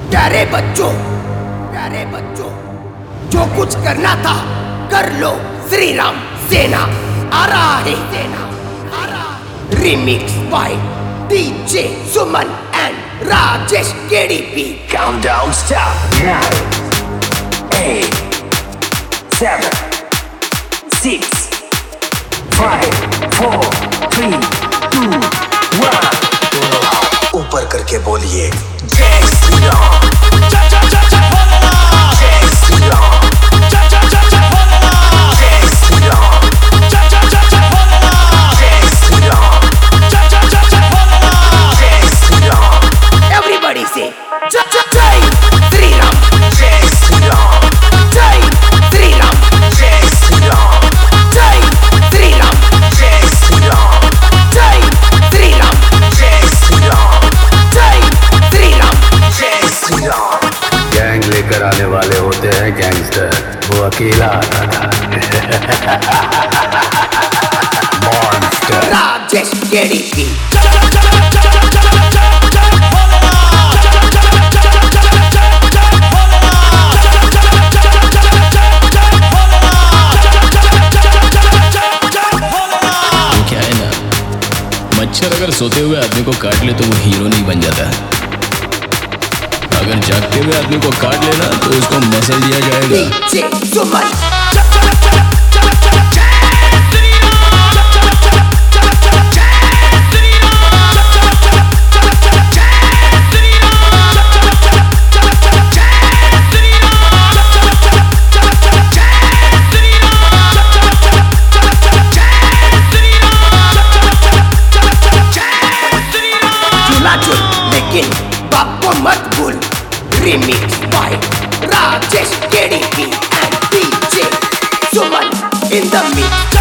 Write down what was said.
प्यारे बच्चों, जो कुछ करना था कर लो। श्री राम सेना आ रहा है, remix by DJ Suman and Rajesh KDP. Countdown stop now. 8, 7, 6, 5, 4, 3, 2, 1. दोनों हाथ ऊपर करके बोलिए जय श्री राम। जय श्री राम। जय श्री राम। जय श्री राम। जय श्री राम। Everybody say जय श्री राम। जय श्री राम। जय श्री राम। जय श्री राम। जय श्री राम। जय श्री राम। जय श्री राम। जय श्री राम। जय श्री राम। जय श्री राम। गैंग लेकर आने वाले होते हैं गैंगस्टर, वो अकेला आता था। Monster Rajesh KDP. क्या है ना, मच्छर अगर सोते हुए आदमी को काट ले तो वो हीरो नहीं बन जाता। अगर जागते हुए आदमी को काट लेना तो उसको मसल दिया जाएगा। डीजे सुमन। लेकिन बाप को मत भूल। Remix by Rajesh KDP and DJ Suman in the mix.